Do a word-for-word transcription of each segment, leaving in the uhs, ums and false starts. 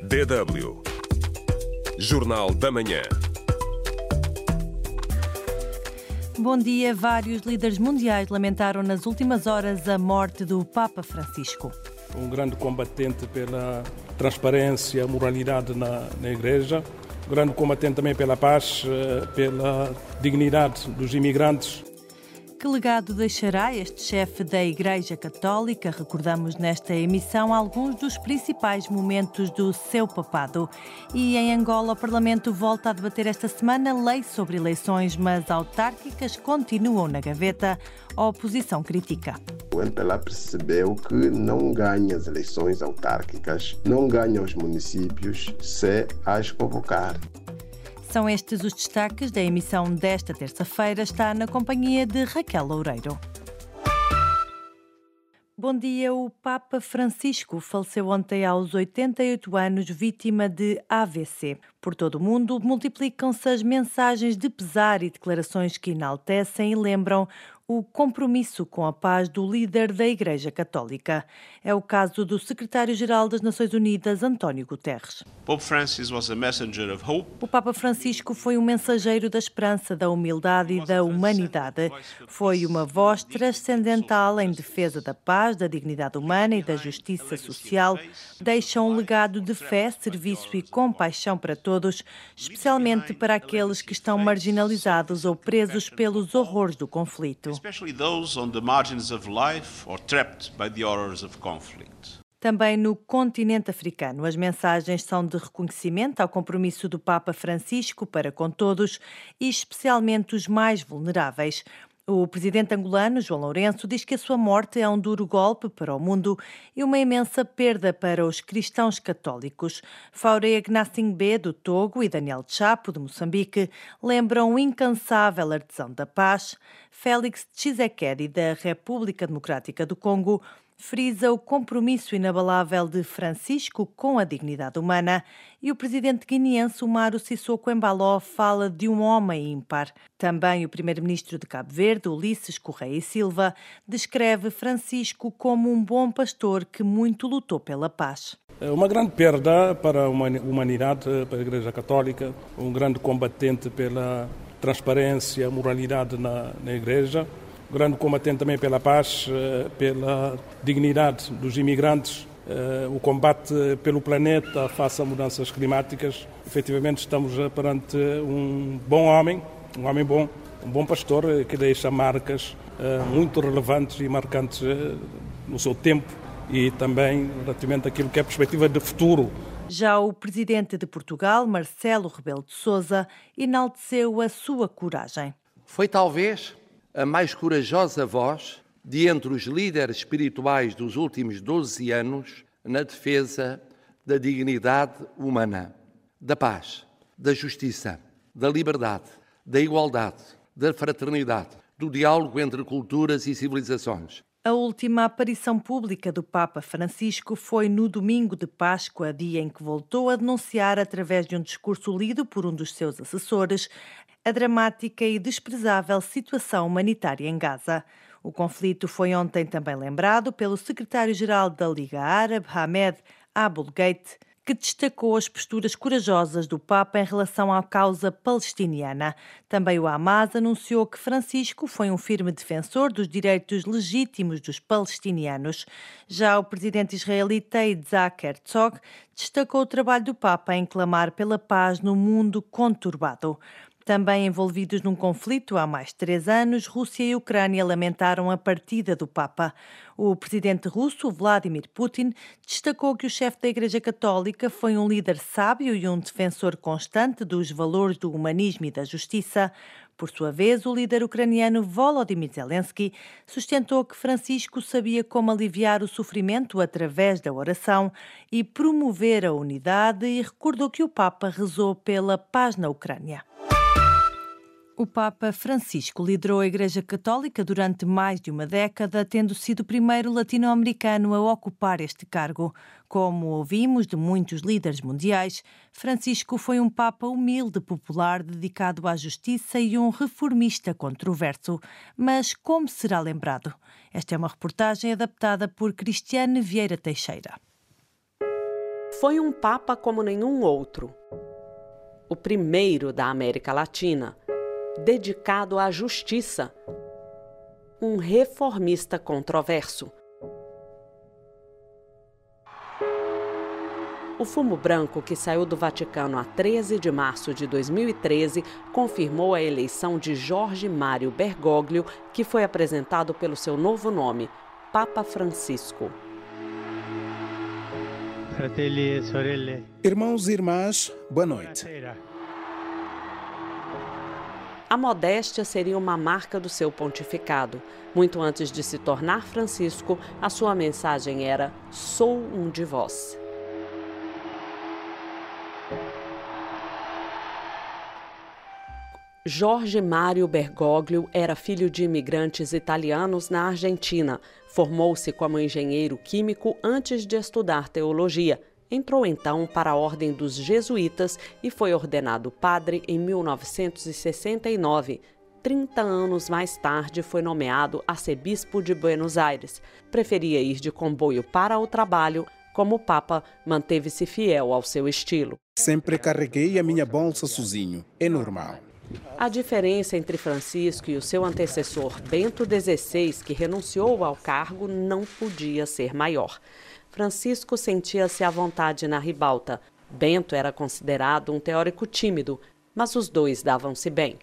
D W Jornal da Manhã. Bom dia. Vários líderes mundiais lamentaram nas últimas horas a morte do Papa Francisco. Um grande combatente pela transparência, moralidade na, na Igreja, um grande combatente também pela paz, pela dignidade dos imigrantes. Que legado deixará este chefe da Igreja Católica? Recordamos nesta emissão alguns dos principais momentos do seu papado. E em Angola, o Parlamento volta a debater esta semana lei sobre eleições, mas autárquicas continuam na gaveta. A oposição critica. O M P L A percebeu que não ganha as eleições autárquicas, não ganha os municípios se as convocar. São estes os destaques da emissão desta terça-feira. Está na companhia de Raquel Loureiro. Bom dia. O Papa Francisco faleceu ontem aos oitenta e oito anos, vítima de A V C. Por todo o mundo, multiplicam-se as mensagens de pesar e declarações que enaltecem e lembram o compromisso com a paz do líder da Igreja Católica. É o caso do secretário-geral das Nações Unidas, António Guterres. Pope Francis was a messenger of hope. O Papa Francisco foi um mensageiro da esperança, da humildade e da humanidade. Foi uma voz transcendental em defesa da paz, da dignidade humana e da justiça social. Deixa um legado de fé, serviço e compaixão para todos, especialmente para aqueles que estão marginalizados ou presos pelos horrores do conflito. Especially those on the margins of life or trapped by the horrors of conflict. Também no continente africano, as mensagens são de reconhecimento ao compromisso do Papa Francisco para com todos e especialmente os mais vulneráveis. O presidente angolano, João Lourenço, diz que a sua morte é um duro golpe para o mundo e uma imensa perda para os cristãos católicos. Faure Gnassingbé, do Togo, e Daniel Chapo, de Moçambique, lembram o incansável artesão da paz. Félix Tshisekedi, da República Democrática do Congo, frisa o compromisso inabalável de Francisco com a dignidade humana, e o presidente guineense Umaru Sissoko Embaló fala de um homem ímpar. Também o primeiro-ministro de Cabo Verde, Ulisses Correia e Silva, descreve Francisco como um bom pastor que muito lutou pela paz. É uma grande perda para a humanidade, para a Igreja Católica, um grande combatente pela transparência, moralidade na, na Igreja, grande combatente também pela paz, pela dignidade dos imigrantes, o combate pelo planeta face a mudanças climáticas. Efetivamente estamos perante um bom homem, um homem bom, um bom pastor que deixa marcas muito relevantes e marcantes no seu tempo e também relativamente àquilo que é a perspectiva de futuro. Já o presidente de Portugal, Marcelo Rebelo de Sousa, enalteceu a sua coragem. Foi talvez a mais corajosa voz de entre os líderes espirituais dos últimos doze anos na defesa da dignidade humana, da paz, da justiça, da liberdade, da igualdade, da fraternidade, do diálogo entre culturas e civilizações. A última aparição pública do Papa Francisco foi no domingo de Páscoa, dia em que voltou a denunciar, através de um discurso lido por um dos seus assessores, a dramática e desprezável situação humanitária em Gaza. O conflito foi ontem também lembrado pelo secretário-geral da Liga Árabe, Ahmed Abul-Gheit, que destacou as posturas corajosas do Papa em relação à causa palestiniana. Também o Hamas anunciou que Francisco foi um firme defensor dos direitos legítimos dos palestinianos. Já o presidente israelita Yitzhak Herzog destacou o trabalho do Papa em clamar pela paz no mundo conturbado. Também envolvidos num conflito há mais de três anos, Rússia e Ucrânia lamentaram a partida do Papa. O presidente russo, Vladimir Putin, destacou que o chefe da Igreja Católica foi um líder sábio e um defensor constante dos valores do humanismo e da justiça. Por sua vez, o líder ucraniano Volodymyr Zelensky sustentou que Francisco sabia como aliviar o sofrimento através da oração e promover a unidade, e recordou que o Papa rezou pela paz na Ucrânia. O Papa Francisco liderou a Igreja Católica durante mais de uma década, tendo sido o primeiro latino-americano a ocupar este cargo. Como ouvimos de muitos líderes mundiais, Francisco foi um Papa humilde, popular, dedicado à justiça e um reformista controverso. Mas como será lembrado? Esta é uma reportagem adaptada por Cristiane Vieira Teixeira. Foi um papa como nenhum outro. O primeiro da América Latina, dedicado à justiça. Um reformista controverso. O fumo branco que saiu do Vaticano a treze de março de dois mil e treze confirmou a eleição de Jorge Mário Bergoglio, que foi apresentado pelo seu novo nome, Papa Francisco. Fratelli e sorelle. Irmãos e irmãs, boa noite. A modéstia seria uma marca do seu pontificado. Muito antes de se tornar Francisco, a sua mensagem era: sou um de vós. Jorge Mário Bergoglio era filho de imigrantes italianos na Argentina. Formou-se como engenheiro químico antes de estudar teologia. Entrou então para a Ordem dos Jesuítas e foi ordenado padre em mil novecentos e sessenta e nove. Trinta anos mais tarde foi nomeado arcebispo de Buenos Aires. Preferia ir de comboio para o trabalho. Como Papa, manteve-se fiel ao seu estilo. Sempre carreguei a minha bolsa sozinho. É normal. A diferença entre Francisco e o seu antecessor, Bento dezesseis, que renunciou ao cargo, não podia ser maior. Francisco sentia-se à vontade na ribalta. Bento era considerado um teórico tímido, mas os dois davam-se bem.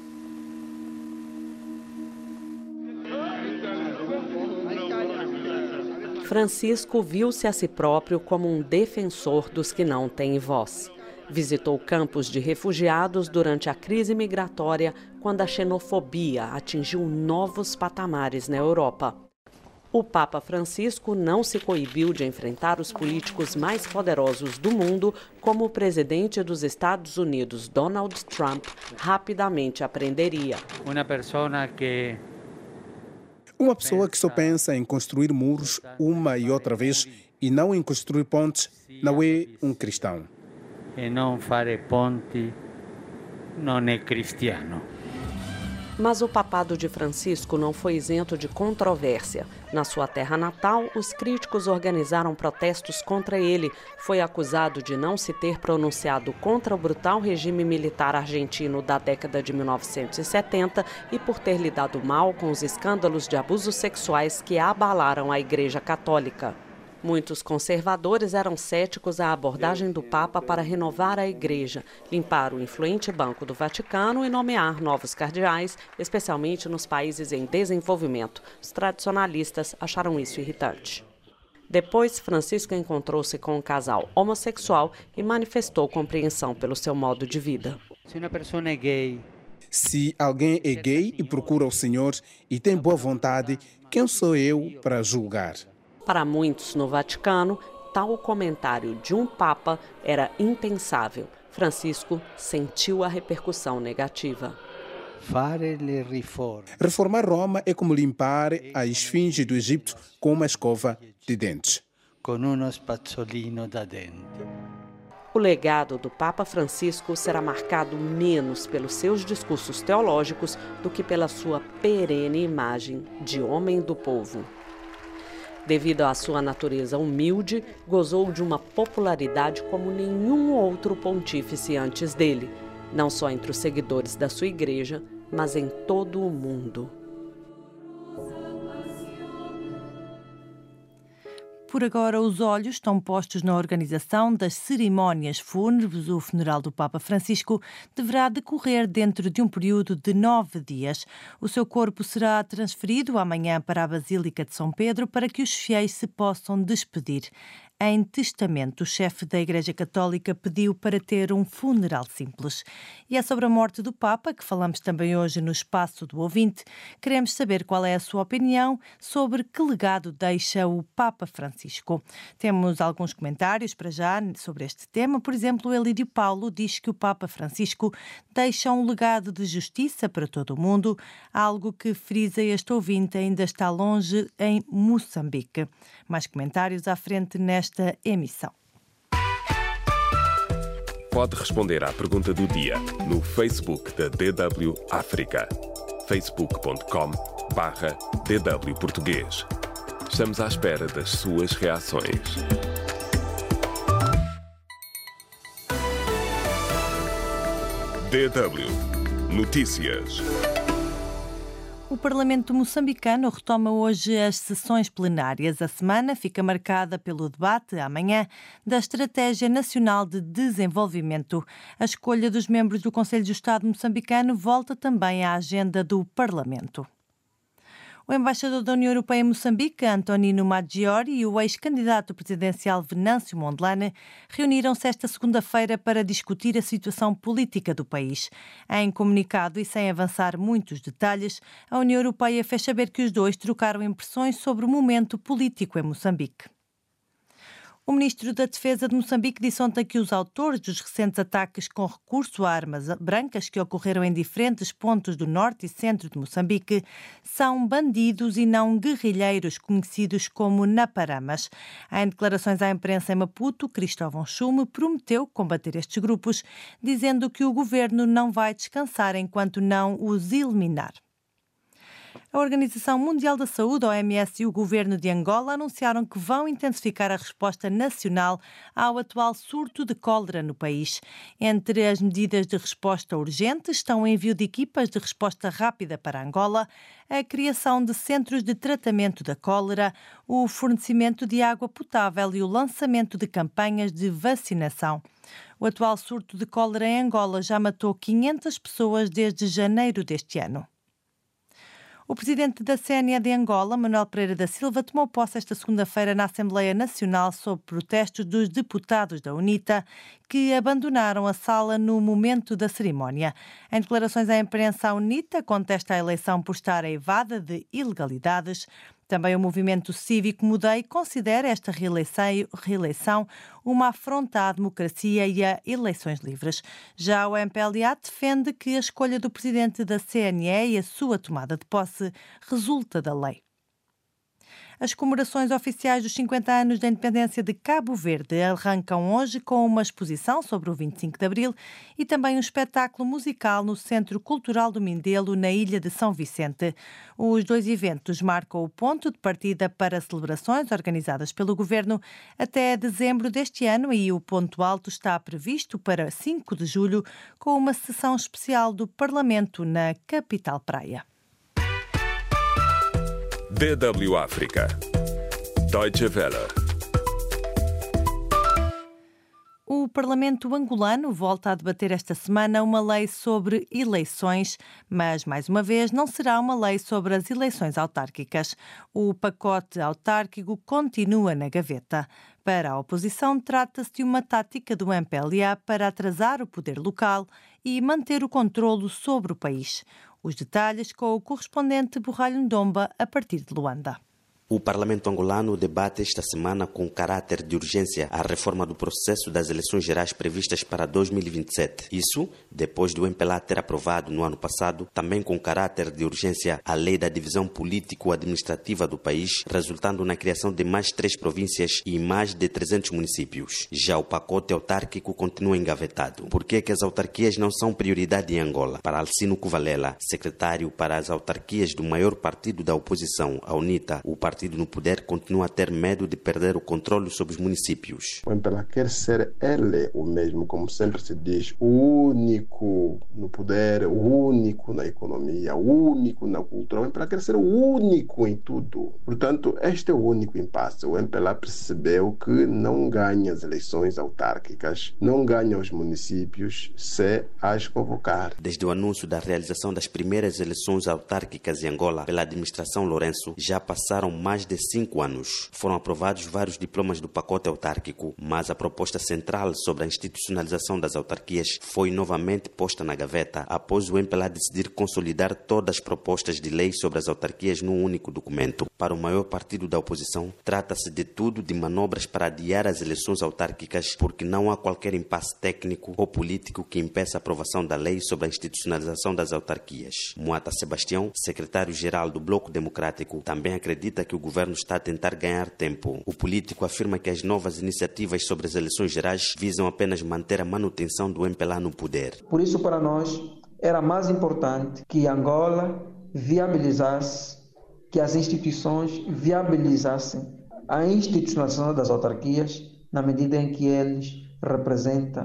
Francisco viu-se a si próprio como um defensor dos que não têm voz. Visitou campos de refugiados durante a crise migratória, quando a xenofobia atingiu novos patamares na Europa. O Papa Francisco não se coibiu de enfrentar os políticos mais poderosos do mundo, como o presidente dos Estados Unidos, Donald Trump, rapidamente aprenderia. Uma pessoa que... Uma pessoa que só pensa em construir muros uma e outra vez e não em construir pontes, não é um cristão. E não fare ponti não é cristiano. Mas o papado de Francisco não foi isento de controvérsia. Na sua terra natal, os críticos organizaram protestos contra ele. Foi acusado de não se ter pronunciado contra o brutal regime militar argentino da década de mil novecentos e setenta e por ter lidado mal com os escândalos de abusos sexuais que abalaram a Igreja Católica. Muitos conservadores eram céticos à abordagem do Papa para renovar a Igreja, limpar o influente Banco do Vaticano e nomear novos cardeais, especialmente nos países em desenvolvimento. Os tradicionalistas acharam isso irritante. Depois, Francisco encontrou-se com um casal homossexual e manifestou compreensão pelo seu modo de vida. Se uma pessoa é gay... Se alguém é gay e procura o Senhor e tem boa vontade, quem sou eu para julgar? Para muitos no Vaticano, tal comentário de um Papa era impensável. Francisco sentiu a repercussão negativa. Reformar Roma é como limpar a esfinge do Egito com uma escova de dentes. Com um spazzolino da dente. O legado do Papa Francisco será marcado menos pelos seus discursos teológicos do que pela sua perene imagem de homem do povo. Devido à sua natureza humilde, gozou de uma popularidade como nenhum outro pontífice antes dele, não só entre os seguidores da sua igreja, mas em todo o mundo. Por agora, os olhos estão postos na organização das cerimónias fúnebres. O funeral do Papa Francisco deverá decorrer dentro de um período de nove dias. O seu corpo será transferido amanhã para a Basílica de São Pedro para que os fiéis se possam despedir. Em testamento, o chefe da Igreja Católica pediu para ter um funeral simples. E é sobre a morte do Papa que falamos também hoje no Espaço do Ouvinte. Queremos saber qual é a sua opinião sobre que legado deixa o Papa Francisco. Temos alguns comentários para já sobre este tema. Por exemplo, o Elídio Paulo diz que o Papa Francisco deixa um legado de justiça para todo o mundo, algo que, frisa este ouvinte, ainda está longe em Moçambique. Mais comentários à frente nesta esta emissão. Pode responder à pergunta do dia no Facebook da D W África. facebook ponto com barra D W Português. Estamos à espera das suas reações. D W Notícias. O Parlamento moçambicano retoma hoje as sessões plenárias. A semana fica marcada pelo debate, amanhã, da Estratégia Nacional de Desenvolvimento. A escolha dos membros do Conselho de Estado moçambicano volta também à agenda do Parlamento. O embaixador da União Europeia em Moçambique, Antonino Maggiore, e o ex-candidato presidencial Venâncio Mondlane reuniram-se esta segunda-feira para discutir a situação política do país. Em comunicado e sem avançar muitos detalhes, a União Europeia fez saber que os dois trocaram impressões sobre o momento político em Moçambique. O ministro da Defesa de Moçambique disse ontem que os autores dos recentes ataques com recurso a armas brancas que ocorreram em diferentes pontos do norte e centro de Moçambique são bandidos e não guerrilheiros conhecidos como naparamas. Em declarações à imprensa em Maputo, Cristóvão Chume prometeu combater estes grupos, dizendo que o governo não vai descansar enquanto não os eliminar. A Organização Mundial da Saúde, a O M S, e o governo de Angola anunciaram que vão intensificar a resposta nacional ao atual surto de cólera no país. Entre as medidas de resposta urgente estão o envio de equipas de resposta rápida para Angola, a criação de centros de tratamento da cólera, o fornecimento de água potável e o lançamento de campanhas de vacinação. O atual surto de cólera em Angola já matou quinhentas pessoas desde janeiro deste ano. O presidente da C N E de Angola, Manuel Pereira da Silva, tomou posse esta segunda-feira na Assembleia Nacional sob protestos dos deputados da UNITA, que abandonaram a sala no momento da cerimónia. Em declarações à imprensa, a UNITA contesta a eleição por estar aivada de ilegalidades. Também o movimento cívico Mudei considera esta reeleição uma afronta à democracia e a eleições livres. Já o M P L A defende que a escolha do presidente da C N E e a sua tomada de posse resulta da lei. As comemorações oficiais dos cinquenta anos da independência de Cabo Verde arrancam hoje com uma exposição sobre o vinte e cinco de Abril e também um espetáculo musical no Centro Cultural do Mindelo, na Ilha de São Vicente. Os dois eventos marcam o ponto de partida para celebrações organizadas pelo Governo até dezembro deste ano e o ponto alto está previsto para cinco de julho, com uma sessão especial do Parlamento na capital praia. D W África. Deutsche Welle. O Parlamento angolano volta a debater esta semana uma lei sobre eleições, mas, mais uma vez, não será uma lei sobre as eleições autárquicas. O pacote autárquico continua na gaveta. Para a oposição, trata-se de uma tática do M P L A para atrasar o poder local e manter o controlo sobre o país. Os detalhes com o correspondente Borralho Ndomba, a partir de Luanda. O Parlamento angolano debate esta semana com caráter de urgência a reforma do processo das eleições gerais previstas para dois mil e vinte e sete. Isso, depois do M P L A ter aprovado no ano passado, também com caráter de urgência, a lei da divisão político-administrativa do país, resultando na criação de mais três províncias e mais de trezentos municípios. Já o pacote autárquico continua engavetado. Por que é que as autarquias não são prioridade em Angola? Para Alcino Cuvalela, secretário para as autarquias do maior partido da oposição, a UNITA, o partido no poder continua a ter medo de perder o controle sobre os municípios. O M P L A quer ser ele o mesmo, como sempre se diz, o único no poder, o único na economia, o único na cultura. O M P L A quer ser o único em tudo. Portanto, este é o único impasse. O M P L A percebeu que não ganha as eleições autárquicas, não ganha os municípios se as convocar. Desde o anúncio da realização das primeiras eleições autárquicas em Angola pela administração Lourenço, já passaram mais mais de cinco anos. Foram aprovados vários diplomas do pacote autárquico, mas a proposta central sobre a institucionalização das autarquias foi novamente posta na gaveta após o M P L A decidir consolidar todas as propostas de lei sobre as autarquias num único documento. Para o maior partido da oposição, trata-se de tudo de manobras para adiar as eleições autárquicas, porque não há qualquer impasse técnico ou político que impeça a aprovação da lei sobre a institucionalização das autarquias. Moata Sebastião, secretário-geral do Bloco Democrático, também acredita que o governo está a tentar ganhar tempo. O político afirma que as novas iniciativas sobre as eleições gerais visam apenas manter a manutenção do M P L A no poder. Por isso, para nós, era mais importante que Angola viabilizasse, que as instituições viabilizassem a institucionalização das autarquias na medida em que eles representam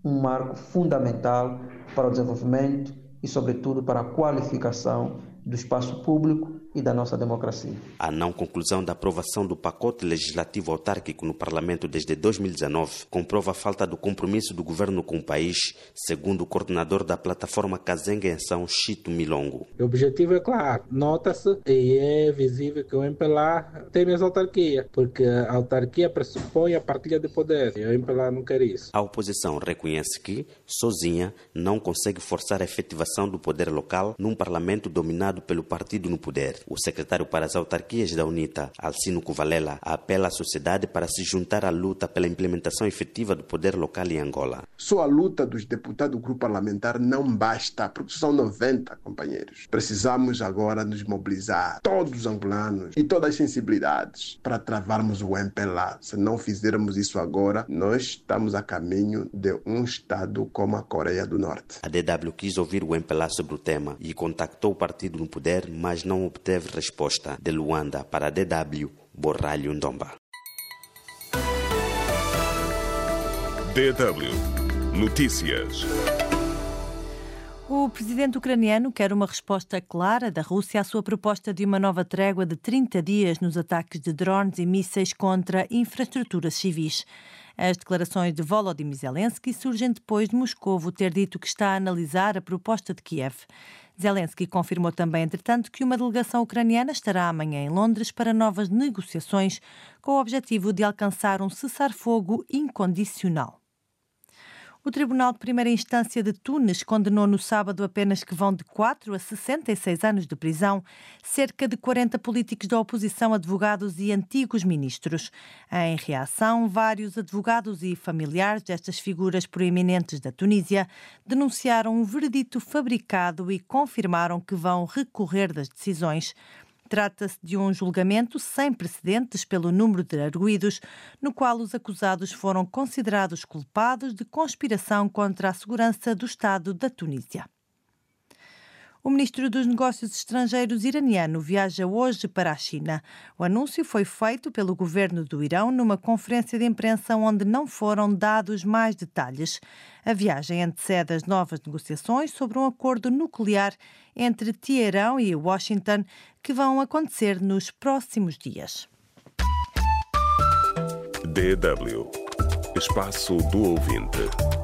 um marco fundamental para o desenvolvimento e, sobretudo, para a qualificação do espaço público e da nossa democracia. A não conclusão da aprovação do pacote legislativo autárquico no Parlamento desde dois mil e dezenove comprova a falta do compromisso do governo com o país, segundo o coordenador da plataforma Kazenga em Ação, Chito Milongo. O objetivo é claro, nota-se e é visível que o M P L A tem as autarquias, porque a autarquia pressupõe a partilha de poderes e o M P L A não quer isso. A oposição reconhece que, sozinha, não consegue forçar a efetivação do poder local num parlamento dominado pelo partido no poder. O secretário para as autarquias da UNITA, Alcino Kuvalela, apela à sociedade para se juntar à luta pela implementação efetiva do poder local em Angola. Só a luta dos deputados do grupo parlamentar não basta, porque são noventa, companheiros. Precisamos agora nos mobilizar, todos os angolanos e todas as sensibilidades, para travarmos o M P L A. Se não fizermos isso agora, nós estamos a caminho de um estado como a Coreia do Norte. A D W quis ouvir o M P L A sobre o tema e contactou o partido no poder, mas não obteve resposta. De Luanda para a D W, Borralho Ndomba. D W Notícias. O presidente ucraniano quer uma resposta clara da Rússia à sua proposta de uma nova trégua de trinta dias nos ataques de drones e mísseis contra infraestruturas civis. As declarações de Volodymyr Zelensky surgem depois de Moscovo ter dito que está a analisar a proposta de Kiev. Zelensky confirmou também, entretanto, que uma delegação ucraniana estará amanhã em Londres para novas negociações com o objetivo de alcançar um cessar-fogo incondicional. O Tribunal de Primeira Instância de Tunis condenou no sábado apenas que vão de quatro a sessenta e seis anos de prisão cerca de quarenta políticos da oposição, advogados e antigos ministros. Em reação, vários advogados e familiares destas figuras proeminentes da Tunísia denunciaram um veredito fabricado e confirmaram que vão recorrer das decisões. Trata-se de um julgamento sem precedentes pelo número de arguidos, no qual os acusados foram considerados culpados de conspiração contra a segurança do Estado da Tunísia. O ministro dos Negócios Estrangeiros iraniano viaja hoje para a China. O anúncio foi feito pelo governo do Irão numa conferência de imprensa onde não foram dados mais detalhes. A viagem antecede as novas negociações sobre um acordo nuclear entre Teherão e Washington que vão acontecer nos próximos dias. D W Espaço do Ouvinte.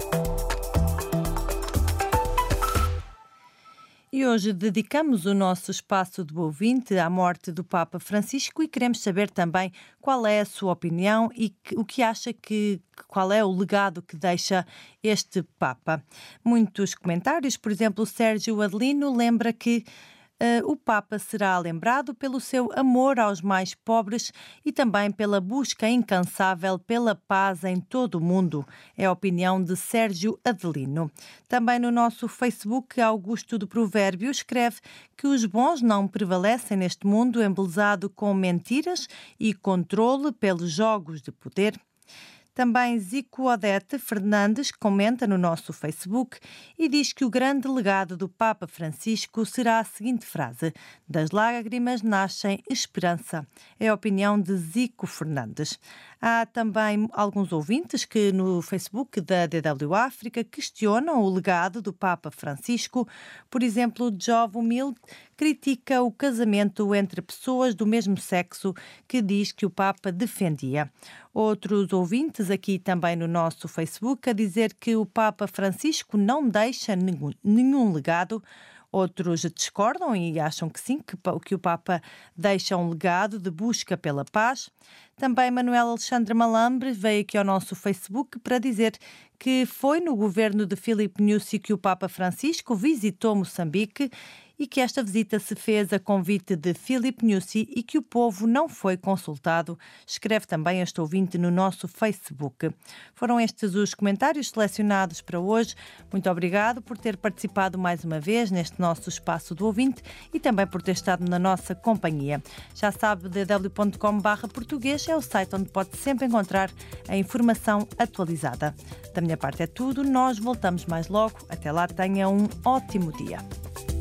E hoje dedicamos o nosso espaço do ouvinte à morte do Papa Francisco e queremos saber também qual é a sua opinião e que, o que acha que, qual é o legado que deixa este Papa. Muitos comentários, por exemplo, o Sérgio Adelino lembra que Uh, o Papa será lembrado pelo seu amor aos mais pobres e também pela busca incansável pela paz em todo o mundo. É a opinião de Sérgio Adelino. Também no nosso Facebook, Augusto do Provérbio escreve que os bons não prevalecem neste mundo embelezado com mentiras e controle pelos jogos de poder. Também Zico Odete Fernandes comenta no nosso Facebook e diz que o grande legado do Papa Francisco será a seguinte frase: das lágrimas nascem esperança. É a opinião de Zico Fernandes. Há também alguns ouvintes que no Facebook da D W África questionam o legado do Papa Francisco. Por exemplo, Jove Humilde critica o casamento entre pessoas do mesmo sexo que diz que o Papa defendia. Outros ouvintes aqui também no nosso Facebook a dizer que o Papa Francisco não deixa nenhum, nenhum legado. Outros discordam e acham que sim, que, que o Papa deixa um legado de busca pela paz. Também Manuel Alexandre Malambre veio aqui ao nosso Facebook para dizer que foi no governo de Filipe Nyusi que o Papa Francisco visitou Moçambique e que esta visita se fez a convite de Filipe Nyusi e que o povo não foi consultado. Escreve também este ouvinte no nosso Facebook. Foram estes os comentários selecionados para hoje. Muito obrigado por ter participado mais uma vez neste nosso espaço do ouvinte e também por ter estado na nossa companhia. Já sabe, d w ponto com barra português é o site onde pode sempre encontrar a informação atualizada. Da minha parte é tudo. Nós voltamos mais logo. Até lá, tenha um ótimo dia.